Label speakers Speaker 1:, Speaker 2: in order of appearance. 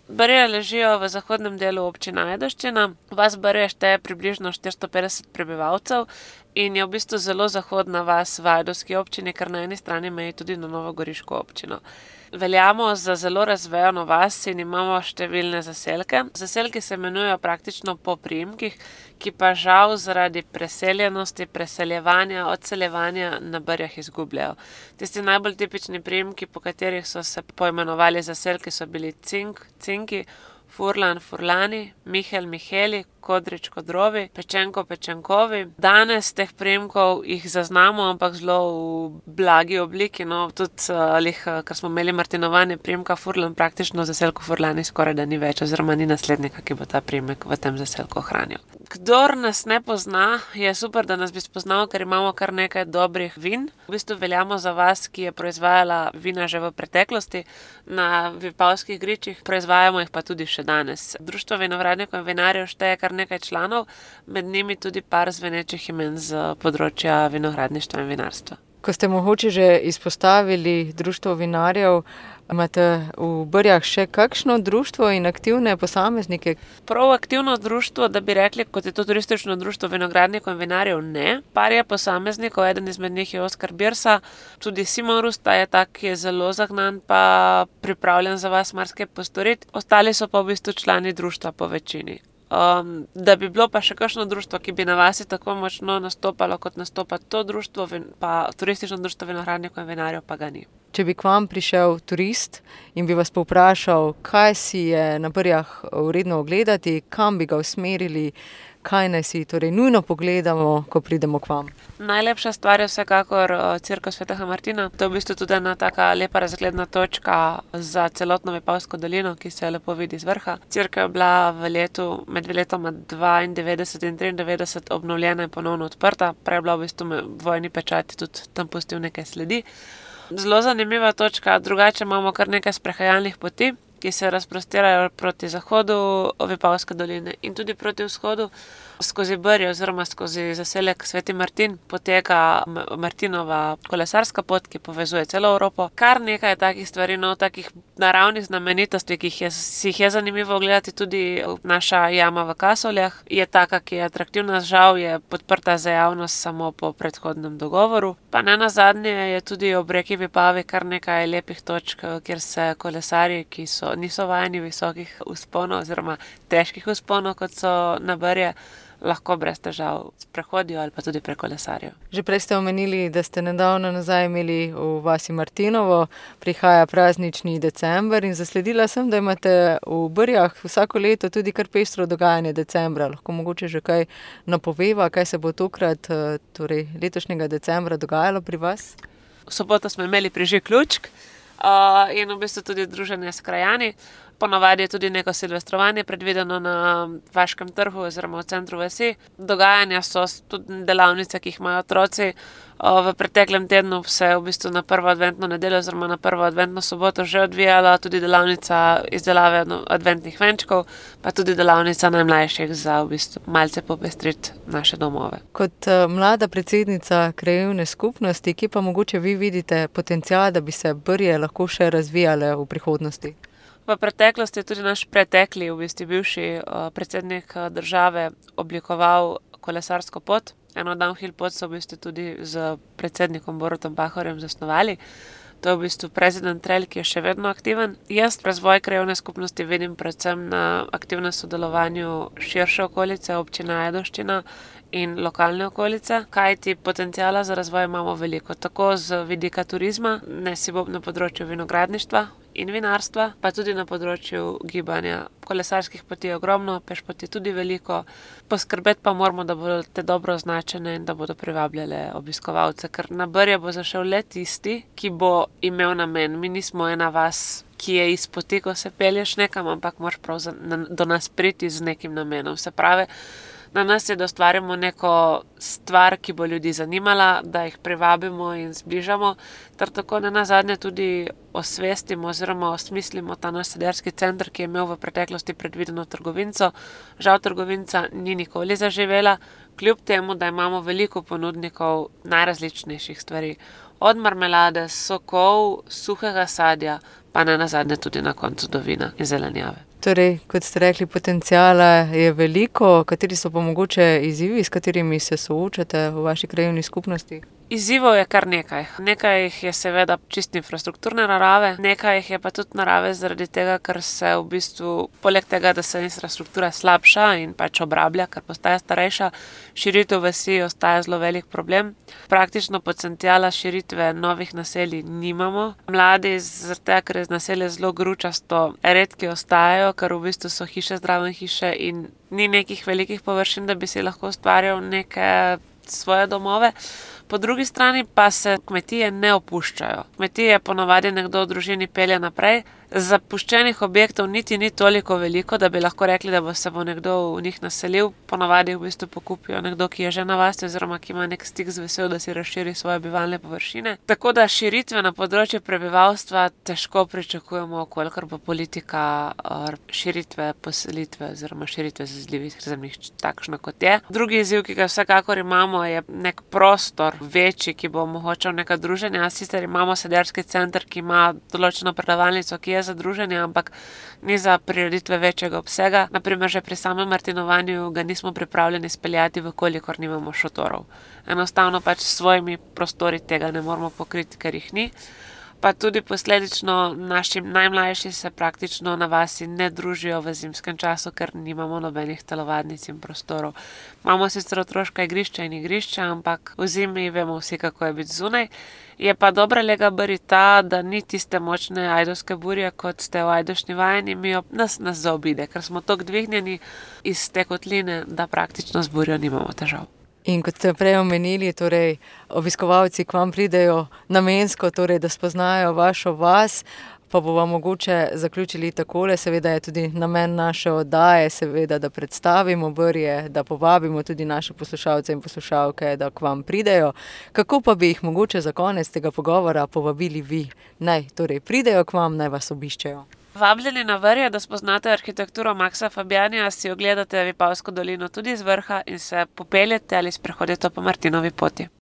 Speaker 1: Barje ležijo v zahodnem delu občine Ajdovščina. Vas Barje šteje približno 450 prebivalcev in je v bistvu zelo zahodna vas v ajdovski občini, ker na eni strani meji tudi na novogoriško občino. Veljamo za zelo razvejano vas in imamo številne zaselke. Zaselki se imenujejo praktično po priimkih, ki pa žal zaradi preseljenosti, preseljevanja, odseljevanja na Barjah izgubljajo. Tisti najbolj tipični priimki, po katerih so se poimenovali zaselki, so bili Cink, Cinki, Furlan, Furlani, Mihelj, Miheli, Kodrič, Kodrovi, Pečenko, Pečenkovi. Danes teh priimkov jih zaznamo, ampak zelo v blagi obliki, tudi ker smo imeli martinovanje priimka Furlan, praktično v zaselku Furlani skoraj da ni več, oziroma ni naslednika, ki bo ta priimek v tem zaselku ohranil. Kdor nas ne pozna, je super, da nas bi spoznal, ker imamo kar nekaj dobrih vin. V bistvu veljamo za vas, ki je proizvajala vina že v preteklosti na Vipavskih gričih, proizvajamo jih pa tudi še danes. Društvo vinogradnikov in vinarjev šteje kar nekaj članov, med njimi tudi par zvenečih imen z področja vinogradništva in vinarstva.
Speaker 2: Ko ste mogoče že izpostavili društvo vinarjev, imate v Barjah še kakšno društvo in aktivne posameznike?
Speaker 1: Prav aktivno društvo, da bi rekli, kot je to turistično društvo vinogradnikov in vinarjev, ne. Par je posameznikov, eden izmed njih je Oskar Birsa, tudi Simon Rusta je tak, ki je zelo zagnan pa pripravljen za vas marsikaj postoriti. Ostali so pa v bistvu člani društva po večini. Da bi bilo pa še kakšno društvo, ki bi na vasi tako močno nastopalo, kot nastopa to društvo, pa turistično društvo vinogradnikov in vinarjev, pa ga ni.
Speaker 2: Če bi k vam prišel turist in bi vas povprašal, kaj si je na Barjah vredno ogledati, kam bi ga usmerili, kaj naj si torej nujno pogledamo, ko pridemo k vam?
Speaker 1: Najlepša stvar je vsekakor Cerkev svetega Martina. To je v bistvu tudi ena taka lepa razgledna točka za celotno Vipavsko dolino, ki se lepo vidi z vrha. Cerkev je bila med letoma 92 in 93 obnovljena in ponovno odprta. Prej je bila v bistvu vojni pečati, tudi tam pustil nekaj sledi. Zelo zanimiva točka, drugače imamo kar nekaj sprehajalnih poti, ki se razprostirajo proti zahodu Vipavske doline in tudi proti vzhodu. Skozi Barje oziroma skozi zaselek Sveti Martin poteka Martinova kolesarska pot, ki povezuje celo Evropo. Kar nekaj takih stvari, takih naravnih znamenitosti, ki si jih je zanimivo ogledati, tudi naša jama v Kasoljah je taka, ki je atraktivna, žal je podprta za javnost samo po predhodnem dogovoru. Pa nenazadnje je tudi ob reki Vipavi kar nekaj lepih točk, kjer se kolesarji, ki niso vajeni visokih vzponov oziroma težkih vzponov, kot so na Barje, lahko brez težav sprehodijo ali pa tudi prekolesarijo.
Speaker 2: Že prej ste omenili, da ste nedavno nazaj imeli v vasi Martinovo, prihaja praznični december in zasledila sem, da imate v Barjah vsako leto tudi kar pestro dogajanje decembra. Lahko mogoče že kaj napoveva, kaj se bo tokrat, torej letošnjega decembra, dogajalo pri vas?
Speaker 1: V soboto smo imeli prižig lučk in v bistvu tudi druženje s krajani. Ponavadi je tudi neko silvestrovanje predvideno na Vaškem trgu oziroma v centru vasi. Dogajanja so tudi delavnice, ki jih imajo otroci. V preteklem tednu se v bistvu na prvo adventno nedeljo oziroma na prvo adventno soboto že odvijala tudi delavnica izdelave adventnih venčkov, pa tudi delavnica najmlajših za v bistvu malce popestriti naše domove.
Speaker 2: Kot mlada predsednica krajevne skupnosti, kje pa mogoče vi vidite potencial, da bi se Barje lahko še razvijale v prihodnosti?
Speaker 1: V preteklosti je tudi naš pretekli, v bistvu bivši predsednik države oblikoval kolesarsko pot. Eno downhill pot so v bistvu tudi z predsednikom Borutom Pahorjem zasnovali. To je v bistvu President Trail, ki je še vedno aktiven. Jaz razvoj krajevne skupnosti vidim predvsem na aktivnem sodelovanju širše okolice, občina Ajdovščina in lokalne okolice, kajti potenciala za razvoj imamo veliko, tako z vidika turizma, na področju vinogradništva in vinarstva, pa tudi na področju gibanja. Kolesarskih poti je ogromno, pešpoti tudi veliko, poskrbeti pa moramo, da bodo te dobro označene in da bodo privabljale obiskovalce, ker na Barje bo zašel le tisti, ki bo imel namen. Mi nismo ena vas, ki je iz poti, ko se pelješ nekam, ampak moraš prav do nas priti z nekim namenom. Se pravi, na nas je, da ustvarimo neko stvar, ki bo ljudi zanimala, da jih privabimo in zbližamo, ter tako nenazadnje tudi osvestimo oziroma osmislimo ta naš sadarski center, ki je imel v preteklosti predvideno trgovinco. Žal trgovinca ni nikoli zaživela, kljub temu, da imamo veliko ponudnikov najrazličnejših stvari. Od marmelade, sokov, suhega sadja, pa nenazadnje tudi na koncu do vina in zelenjave.
Speaker 2: Torej, kot ste rekli, potenciala je veliko, kateri so pa mogoče izzivi, s katerimi se soočate v vaši krajevni skupnosti?
Speaker 1: Izzivov je kar nekaj. Nekaj jih je seveda čisto infrastrukturne narave, nekaj jih je pa tudi narave zaradi tega, ker se v bistvu, poleg tega, da se infrastruktura slabša in pač obrablja, ker postaja starejša, širitev vasi ostaja zelo velik problem. Praktično potenciala širitve novih naselij nimamo. Mladi zaradi tega, ker je naselje zelo gručasto, redki ostajajo, ker v bistvu so hiše zraven hiše in ni nekih velikih površin, da bi si lahko ustvarjal neke svoje domove. Po drugi strani pa se kmetije ne opuščajo. Kmetije ponavadi nekdo v družini pelje naprej. Zapuščenih objektov niti ni toliko veliko, da bi lahko rekli, da se bo nekdo v njih naselil. Ponavadi v bistvu pokupijo nekdo, ki je že na vasi oziroma ki ima nek stik z vesel, da si razširi svoje bivalne površine. Tako da širitve na področju prebivalstva težko pričakujemo, kolikor bo politika širitve, poselitve oziroma širitve zazidljivih zemljišč takšna, kot je. Drugi izziv, ki ga vsekakor imamo, je nek prostor večji, ki bo omogočal neka druženja. Sicer imamo sedarski center, ki ima določeno predavalnico, ki je za druženje, ampak ni za prireditve večjega obsega. Naprimer, že pri samem martinovanju ga nismo pripravljeni speljati, vkolikor nimamo šotorov. Enostavno pač s svojimi prostori tega ne moremo pokriti, ker jih ni. Pa tudi posledično naši najmlajši se praktično na vasi ne družijo v zimskem času, ker nimamo nobenih telovadnic in prostorov. Imamo sicer otroška igrišča in igrišča, ampak v zimi vemo vsi, kako je biti zunaj. Je pa dobra lega bari ta, da ni tiste močne ajdovske burje, kot ste v Ajdošni vajeni, nas zaobide, ker smo toliko dvignjeni iz te kotline, da praktično z burjo nimamo težav.
Speaker 2: In kot ste prej omenili, torej obiskovalci k vam pridejo namensko, torej da spoznajo vašo vas, pa bomo mogoče zaključili takole. Seveda je tudi namen naše oddaje, seveda, da predstavimo Brje, da povabimo tudi naše poslušalce in poslušalke, da k vam pridejo. Kako pa bi jih mogoče za konec tega pogovora povabili vi? Naj torej pridejo k vam, naj vas obiščejo.
Speaker 1: Vabljeni na Brje, da spoznate arhitekturo Maksa Fabjanija, si ogledate Vipavsko dolino tudi z vrha in se popeljete ali sprehodite po Martinovi poti.